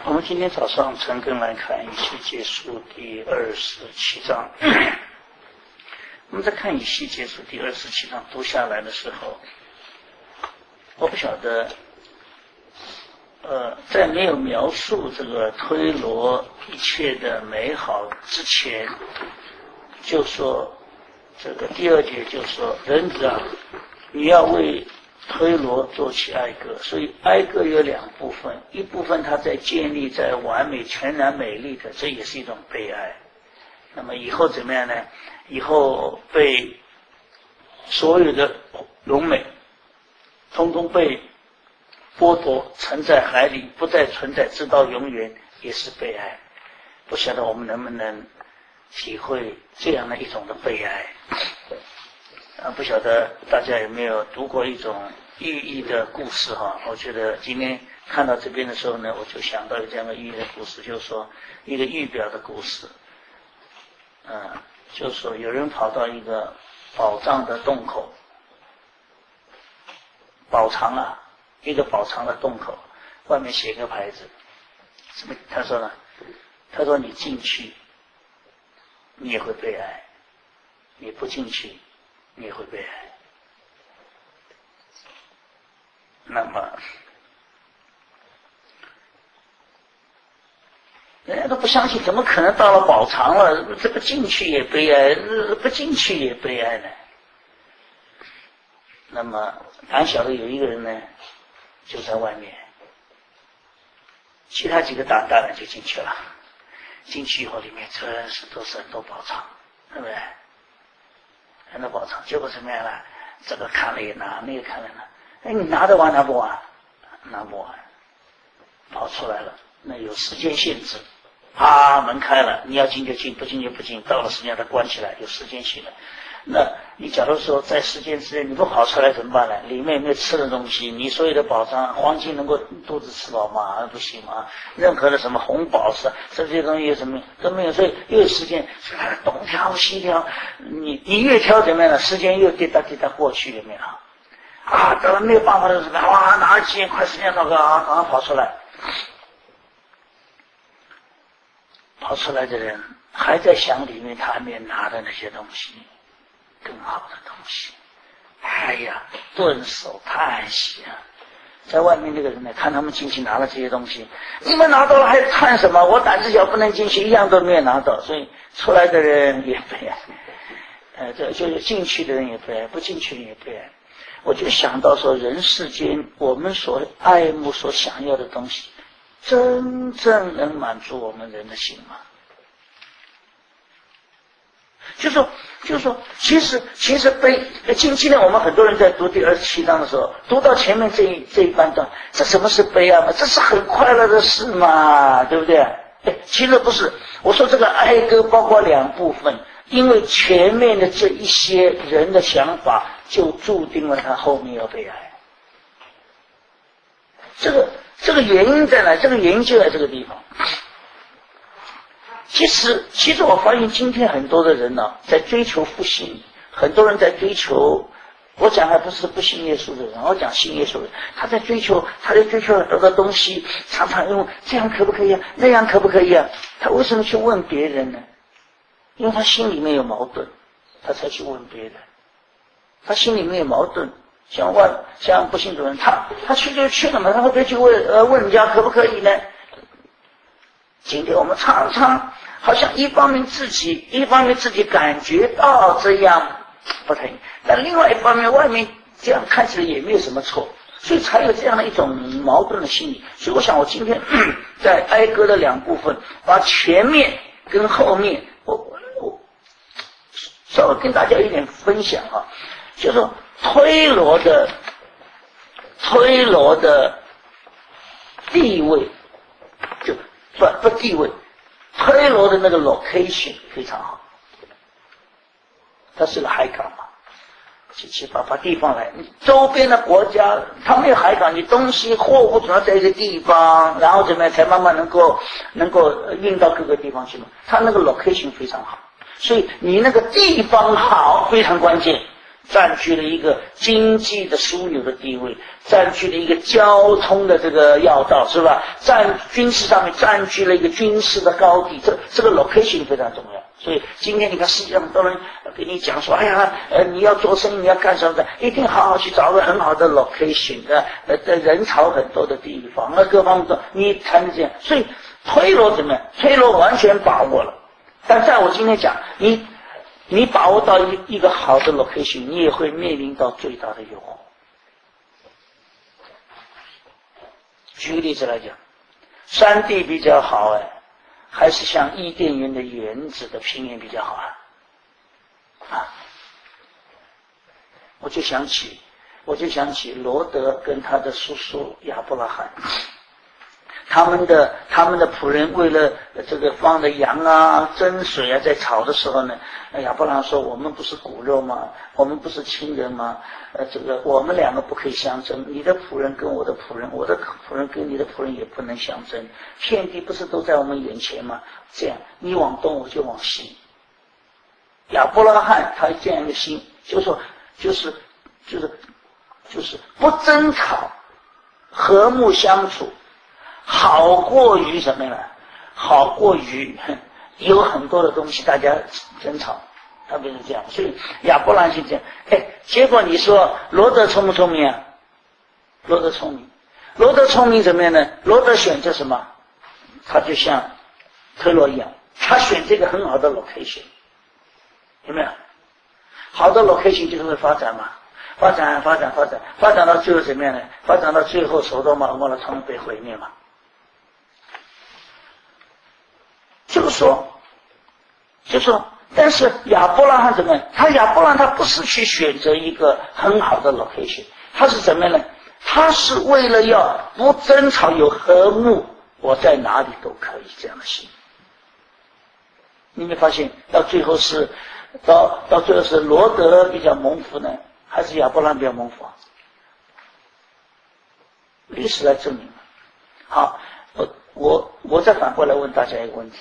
我们今天早上陈根来看以西结书第27章。我们在看以西结书第27章读下来的时候，我不晓得，在没有描述这个推罗一切的美好之前，就说这个第2节就说人子啊，你要为推罗做起哀歌。所以哀歌有2部分，一部分它在建立在完美全然美丽的，这也是一种悲哀。那么以后怎么样呢？以后被所有的荣美通通被剥夺，沉在海里，不再存在，直到永远，也是悲哀。不晓得我们能不能体会这样的一种的悲哀。不晓得大家有没有读过一种寓意的故事哈？我觉得今天看到这边的时候呢，我就想到有这样的寓意的故事，就是说一个预表的故事。就是说有人跑到一个宝藏的洞口，宝藏啊，一个宝藏的洞口，外面写个牌子，什么？他说呢？他说你进去，你也会悲哀；你不进去，你也会悲哀。那么人家都不相信，怎么可能到了宝藏了，这个进去也悲哀，不进去也悲哀呢？那么胆小的有一个人呢，就在外面，其他几个大人就进去了。进去以后，里面真是都是很多宝藏，对不对？很多宝藏，结果怎么样呢？这个看了也拿，那个看了拿。哎，你拿得完拿不完？拿不完，跑出来了。那有时间限制，门开了，你要进就进，不进就不进，到了时间它关起来，有时间性的。那你假如说在时间之内你不跑出来怎么办呢？里面有没有吃的东西？你所有的宝藏，黄金能够肚子吃饱吗？不行吗？任何的什么红宝石，这些东西有什么都没有，所以又有时间，所以它东挑西挑，你越挑怎么样呢？时间又滴答滴答过去，有没有？等了没有办法的时候，拿几块时间那个赶快跑出来。跑出来的人还在想里面他还没拿的那些东西，更好的东西。哎呀，顿首叹息啊！在外面那个人呢，看他们进去拿了这些东西，你们拿到了还看什么？我胆子小不能进去，一样都没有拿到，所以出来的人也悲哀。这就是进去的人也悲哀，不进去的人也悲哀。我就想到说，人世间我们所爱慕、所想要的东西，真正能满足我们人的心吗？就是说，其实今天我们很多人在读第27章的时候，读到前面这一半段，这什么是悲哀嘛？这是很快乐的事嘛，对不对？其实不是。我说这个哀歌包括2部分，因为前面的这一些人的想法，就注定了他后面要悲哀。这个原因在哪？这个原因就在这个地方。其实我发现今天很多的人呢，在追求复兴，很多人在追求，我讲还不是不信耶稣的人，我讲信耶稣的人，他在追求很多的东西，常常用这样可不可以啊，那样可不可以啊？他为什么去问别人呢？因为他心里面有矛盾，他才去问别人。他心里面有矛盾，像不信主人，他去就去了嘛，他会不会去问人家可不可以呢？今天我们常常好像一方面自己感觉到这样不太，但另外一方面外面这样看起来也没有什么错，所以才有这样的一种矛盾的心理。所以我想我今天在哀歌的2部分，把前面跟后面我稍微跟大家有点分享啊，就是说推罗的地位，就不地位，推罗的那个 location 非常好，它是个海港嘛，去把地方来，你周边的国家它没有海港，你东西货物主要在一个地方，然后怎么样才慢慢能够运到各个地方去嘛？它那个 location 非常好，所以你那个地方好非常关键。 占据了一个经济的枢纽的地位，占据了一个交通的这个要道，是吧？军事上面占据了一个军事的高地，这个 location 非常重要。所以今天你看世界上很多人跟你讲说，哎呀，你要做生意，你要干什么的，一定好好去找个很好的 location 人潮很多的地方，各方面你才能这样。所以推罗怎么样？推罗完全把握了。但在我今天讲，你把握到一个好的 location， 你也会面临到最大的诱惑。举个例子来讲，山地比较好还是像伊甸园的园子的平原比较好我就想起罗德跟他的叔叔亚伯拉罕，他们的仆人为了这个放的羊蒸水在炒的时候呢，亚伯拉罕说：“我们不是骨肉吗？我们不是亲人吗？我们两个不可以相争。你的仆人跟我的仆人，我的仆人跟你的仆人也不能相争。遍地不是都在我们眼前吗？这样，你往东我就往西。”亚伯拉罕他这样一个心，就是不争吵，和睦相处。好过于什么呢？好过于有很多的东西大家争吵，特别是这样。所以亚伯拉罕是这样。结果你说罗德聪不聪明啊？罗德聪明。罗德聪明怎么样呢？罗德选择什么？他就像推罗一样，他选这个很好的 location， 有没有？好的 location 就是会发展嘛，发展到最后怎么样呢？发展到最后所多玛俄摩拉通被毁灭嘛。就是说，但是亚伯拉罕怎么样？亚伯拉罕他不是去选择一个很好的 location， 他是怎么样呢？他是为了要不争吵有和睦，我在哪里都可以这样的心。你没发现到最后是罗德比较蒙福呢，还是亚伯拉罕比较蒙福啊？历史来证明。好，我再反过来问大家一个问题。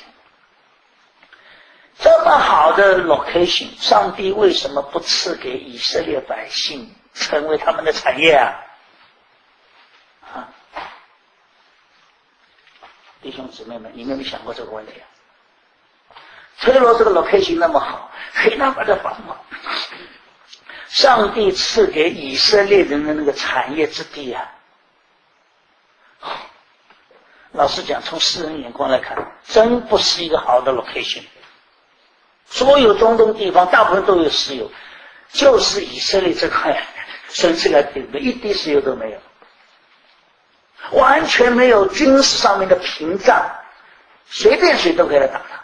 这么好的 location， 上帝为什么不赐给以色列百姓成为他们的产业啊？弟兄姊妹们，你们有没有想过这个问题啊？推罗这个 location 那么好，非常的繁华，上帝赐给以色列人的那个产业之地啊，老实讲，从世人眼光来看，真不是一个好的 location。所有中东地方大部分都有石油，就是以色列这块神赐来给的一滴石油都没有，完全没有军事上面的屏障，随便谁都可以来打他。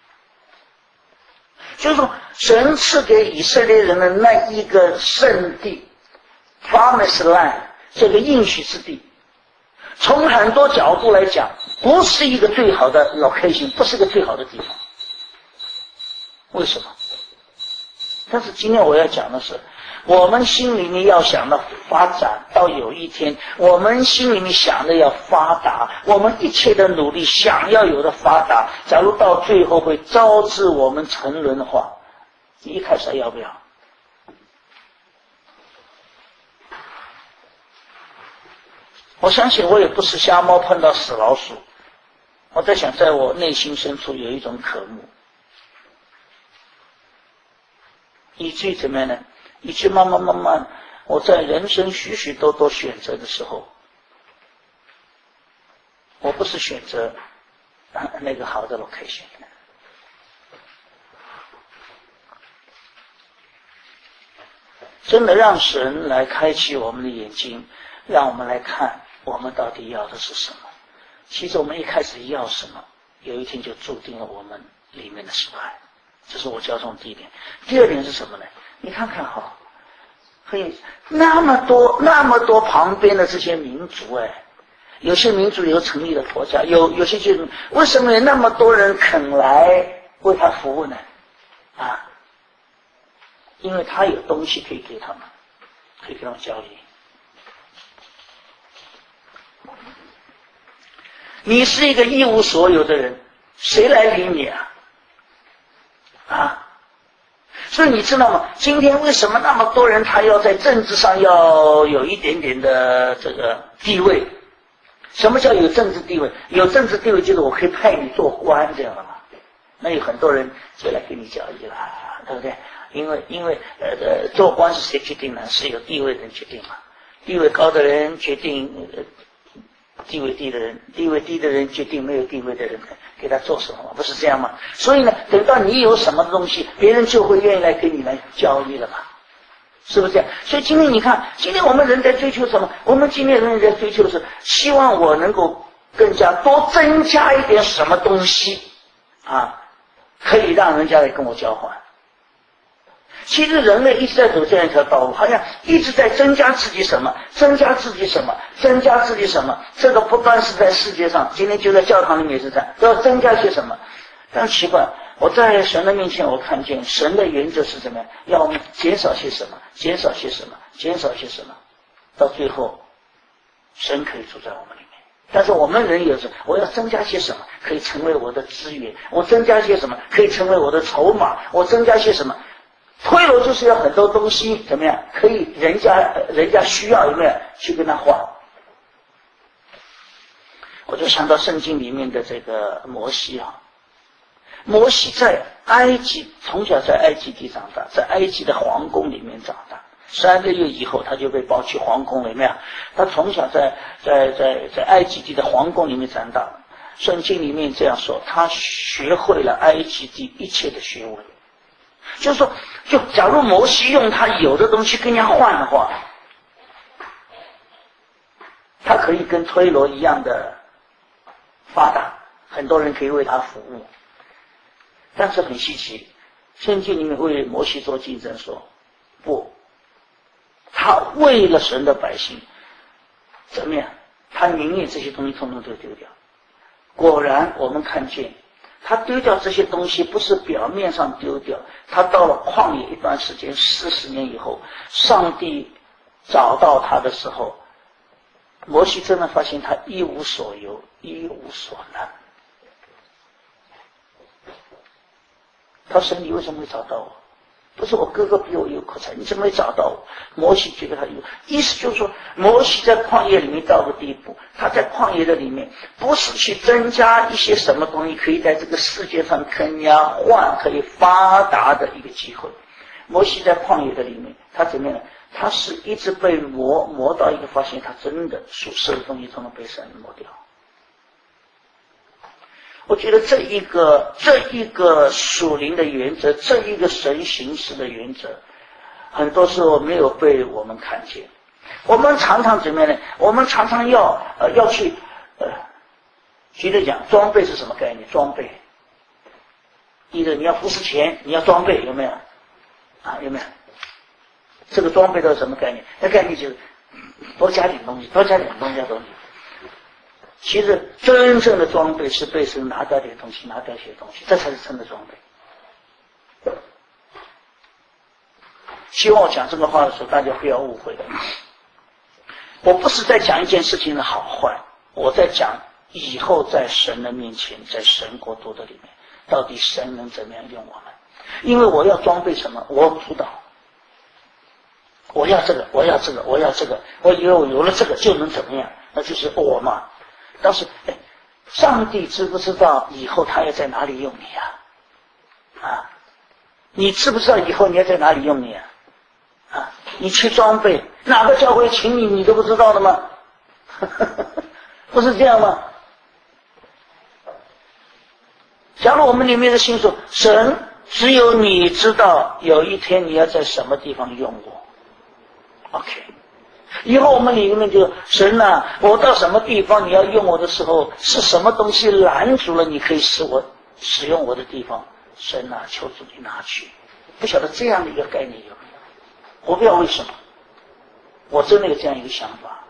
所以说，神赐给以色列人的那一个圣地 Promised Land， 这个应许之地，从很多角度来讲，不是一个最好的 location， 不是个最好的地方。为什么？但是今天我要讲的是，我们心里面要想的发展，到有一天我们心里面想的要发达，我们一切的努力想要有的发达，假如到最后会招致我们沉沦的话，你一开始要不要？我相信我也不是瞎猫碰到死老鼠，我在想，在我内心深处有一种渴慕，以至于怎么样呢？以至于慢慢，我在人生许许多多选择的时候，我不是选择那个好的 location， 真的让神来开启我们的眼睛，让我们来看我们到底要的是什么。其实我们一开始要什么，有一天就注定了我们里面的失败。这是我教中第一点。第二点是什么呢？你看看哈，那么多旁边的这些民族有些民族有成立了国家，有些就为什么有那么多人肯来为他服务呢？因为他有东西可以给他们，可以跟他们交易。你是一个一无所有的人，谁来理你啊？所所以你知道吗？今天为什么那么多人他要在政治上要有一点点的这个地位？什么叫有政治地位？有政治地位就是我可以派你做官，这样的嘛。那有很多人就来跟你交易了，对不对？因为做官是谁决定呢？是有地位的人决定嘛。地位高的人决定地位低的人，地位低的人决定没有地位的人给他做什么嘛，不是这样吗？所以呢，等到你有什么东西，别人就会愿意来跟你来交易了嘛。是不是这样？所以今天你看，今天我们人在追求什么？我们今天人在追求的是希望我能够更加多增加一点什么东西啊，可以让人家来跟我交换。其实人类一直在走这样一条道路，好像一直在增加自己什么，增加自己什么，增加自己什么。这个不单是在世界上，今天就在教堂里面也是这样，都要增加些什么。但奇怪，我在神的面前，我看见神的原则是怎么样？要我们减少些什么，减少些什么，减少些什么，到最后，神可以住在我们里面。但是我们人有时，我要增加些什么，可以成为我的资源；我增加些什么，可以成为我的筹码；我增加些什么，推罗就是要很多东西，怎么样？可以人家需要有没有去跟他换？我就想到圣经里面的这个摩西啊。摩西在埃及，从小在埃及地长大，在埃及的皇宫里面长大。3个月以后，他就被抱去皇宫里面。他从小在埃及地的皇宫里面长大。圣经里面这样说，他学会了埃及地一切的学问。就是说，就假如摩西用他有的东西跟人家换的话，他可以跟推罗一样的发达，很多人可以为他服务。但是很稀奇，圣经里面为摩西做竞争说，不，他为了神的百姓，怎么样？他宁愿这些东西统统都丢掉。果然，我们看见他丢掉这些东西，不是表面上丢掉，他到了旷野一段时间，40年以后，上帝找到他的时候，摩西真的发现他一无所有，一无所能。他说：“你为什么会找到我？不是我哥哥比我有口才，你怎么会找到我？”摩西觉得他有，意思就是说，摩西在旷野里面到个地步，他在旷野的里面，不是去增加一些什么东西，可以在这个世界上跟人家换，可以发达的一个机会。摩西在旷野的里面，他怎么样？他是一直被磨到一个发现，他真的属世的东西都能被神磨掉。我觉得这一个属灵的原则，这一个神行事的原则，很多时候没有被我们看见。我们常常怎么样呢？我们常常要去举例讲，装备是什么概念？装备，第一个你要付出钱，你要装备，有没有？啊，有没有？这个装备都是什么概念？那概念就是多加点东西，多加点东西，东西。其实真正的装备是被神拿掉点东西，拿掉些东西，这才是真的装备。希望我讲这个话的时候，大家不要误会。我不是在讲一件事情的好坏，我在讲以后在神的面前，在神国度的里面，到底神能怎么样用我们？因为我要装备什么，我主导。我要这个，我要这个，我要这个，我以为我有了这个就能怎么样？那就是我嘛。但是，上帝知不知道以后他要在哪里用你啊？你知不知道以后你要在哪里用你啊？你去装备，哪个教会请你，你都不知道的吗？不是这样吗？假如我们里面的心说，神只有你知道有一天你要在什么地方用我 ，OK。以后我们里面就神啊，我到什么地方你要用我的时候，是什么东西拦阻了你可以使我使用我的地方？神啊，求主你拿去。不晓得这样的一个概念有没有？我不知道为什么，我真的有这样一个想法。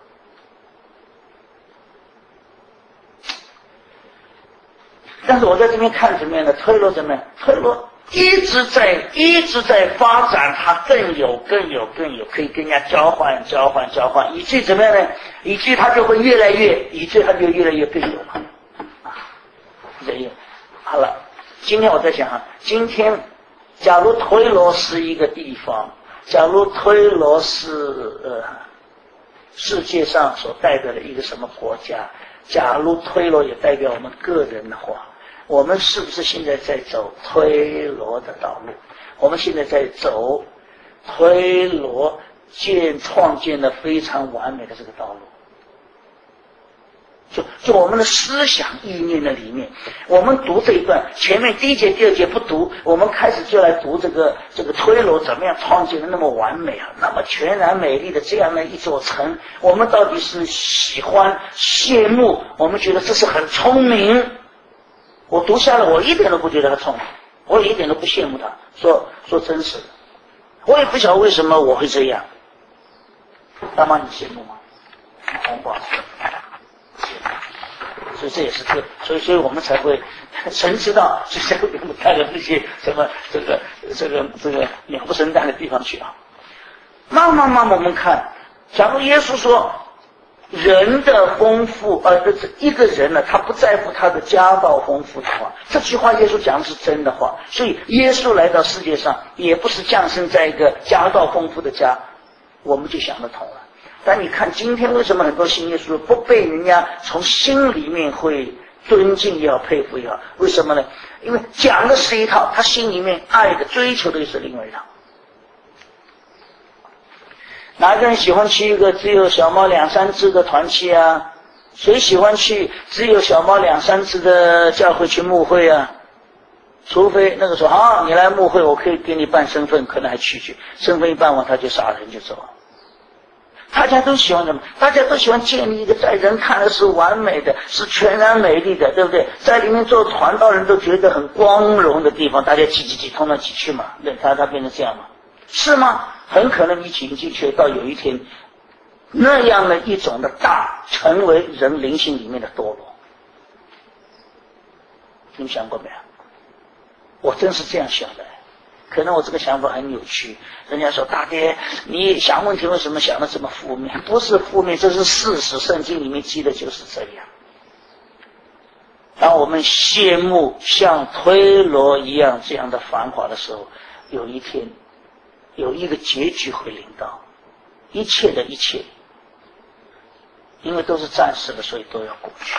但是我在这边看怎么样的，推罗怎么样？推罗一直在发展，它更有，可以跟人家交换，以至于怎么样呢？以至于它就会越来越更有嘛。好了，今天我在想今天假如推罗是一个地方，假如推罗是世界上所代表的一个什么国家，假如推罗也代表我们个人的话，我们是不是现在在走推罗的道路？我们现在在走推罗创建的非常完美的这个道路。就我们的思想意念的里面，我们读这一段，前面第一节、第二节不读，我们开始就来读这个推罗怎么样创建的那么完美啊，那么全然美丽的这样的一座城，我们到底是喜欢、羡慕，我们觉得这是很聪明。我读下来，我一点都不觉得他聪明，我也一点都不羡慕他。说真实的，我也不晓得为什么我会这样。大妈，你羡慕吗？红包。所以这也是所以我们才会神知道，所以才会给我们带到那些什么这个鸟不生蛋的地方去啊。慢慢我们看，假如耶稣说人的丰富，一个人呢，他不在乎他的家道丰富的话，这句话耶稣讲的是真的话。所以耶稣来到世界上，也不是降生在一个家道丰富的家，我们就想得通了。但你看今天为什么很多信耶稣不被人家从心里面会尊敬也好佩服也好？为什么呢？因为讲的是一套，他心里面爱的追求的又是另外一套。哪个人喜欢去一个只有小猫2-3只的团契啊？谁喜欢去只有小猫2-3只的教会去牧会啊？除非那个时候你来牧会，我可以给你办身份，可能还去，身份一办完他就傻人就走了。大家都喜欢什么？大家都喜欢建立一个在人看来是完美的、是全然美丽的，对不对？在里面做传道人都觉得很光荣的地方，大家挤通到挤去嘛，他变成这样嘛？是吗？很可能你挤进去，到有一天，那样的一种的大，成为人灵性里面的堕落。你们想过没有？我真是这样想的。可能我这个想法很扭曲，人家说大爹，你想问题为什么想的这么负面？不是负面，这是事实，圣经里面记的就是这样。当我们羡慕像推罗一样这样的繁华的时候，有一天有一个结局会临到，一切的一切，因为都是暂时的，所以都要过去。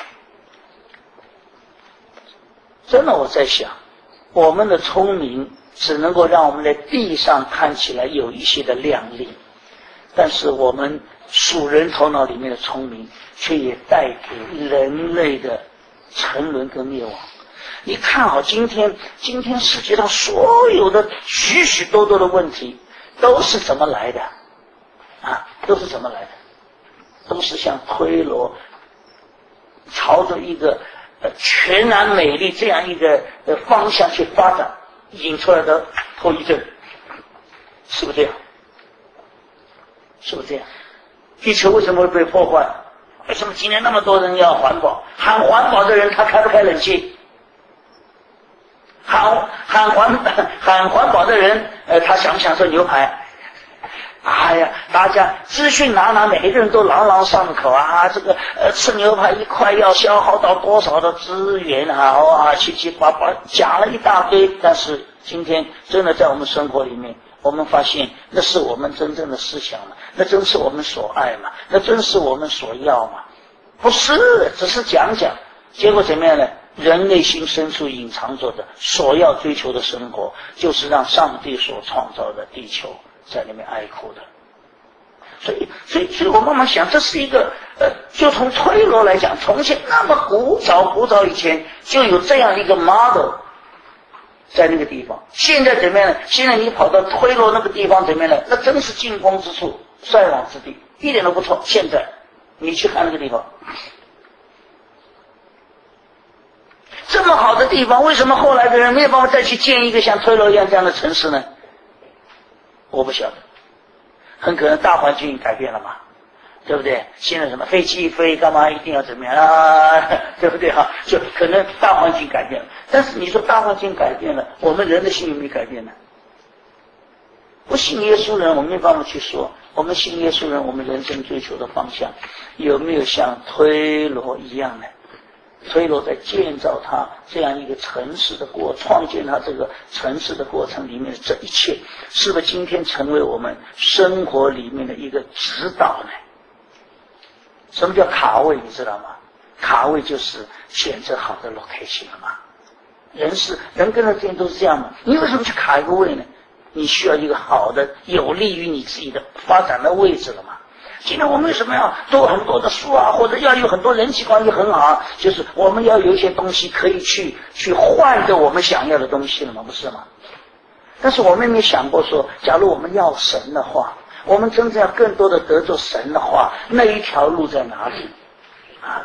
真的，我在想，我们的聪明只能够让我们在地上看起来有一些的亮丽，但是我们属人头脑里面的聪明，却也带给人类的沉沦跟灭亡。你看好今天世界上所有的许许多多的问题，都是怎么来的啊？都是怎么来的？都是像推罗朝着一个全然美丽这样一个方向去发展，引出来的后遗症，是不是这样？是不是这样？地球为什么会被破坏？为什么今天那么多人要环保？喊环保的人他开不开冷气？喊环保的人，他想不想吃牛排？哎呀，大家资讯拿，每个人都朗朗上口啊！这个吃牛排一块要消耗到多少的资源啊？七七八八讲了一大堆，但是今天真的在我们生活里面，我们发现那是我们真正的思想吗？那真是我们所爱吗？那真是我们所要吗？不是，只是讲讲，结果怎么样呢？人内心深处隐藏着的所要追求的生活，就是让上帝所创造的地球在里面哀哭的。所以我慢慢想，这是一个就从推罗来讲，从前那么古早以前就有这样一个 model 在那个地方。现在怎么样呢？现在你跑到推罗那个地方怎么样呢？那真是惊慌之处，衰亡之地，一点都不错。现在你去看那个地方，这么好的地方，为什么后来的人没有办法再去建一个像推罗一样这样的城市呢？我不晓得，很可能大环境改变了嘛，对不对？现在什么飞机一飞，干嘛一定要怎么样啊？对不对哈？就可能大环境改变了，但是你说大环境改变了，我们人的心有没有改变呢？不信耶稣人，我们没办法去说。我们信耶稣人，我们人生追求的方向有没有像推罗一样呢？ 推罗在建造他这样一个城市的创建他这个城市的过程里面的这一切，是不是今天成为我们生活里面的一个指导呢？什么叫卡位？你知道吗？卡位就是选择好的 location 了嘛。人跟着之间都是这样嘛。你为什么去卡一个位呢？你需要一个好的有利于你自己的发展的位置了嘛。今天我们为什么要读很多的书啊，或者要有很多人际关系很好，就是我们要有一些东西可以去换得我们想要的东西了嘛，不是吗？但是我们没想过说，假如我们要神的话，我们真正要更多的得着神的话，那一条路在哪里啊？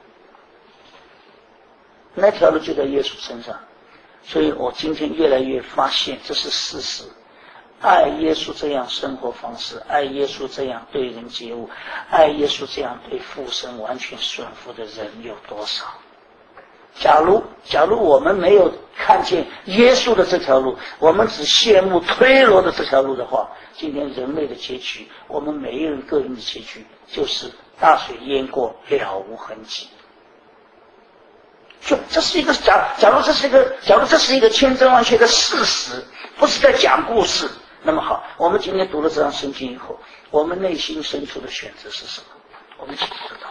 那条路就在耶稣身上。所以我今天越来越发现这是事实。爱耶稣这样生活方式，爱耶稣这样对人接物，爱耶稣这样对父神完全顺服的人有多少？假如我们没有看见耶稣的这条路，我们只羡慕推罗的这条路的话，今天人类的结局，我们每一人个人的结局，就是大水淹过，了无痕迹。就这是一个假如这是一个千真万确的事实，不是在讲故事。那么好，我们今天读了这张圣经以后，我们内心深处的选择是什么？我们请知道。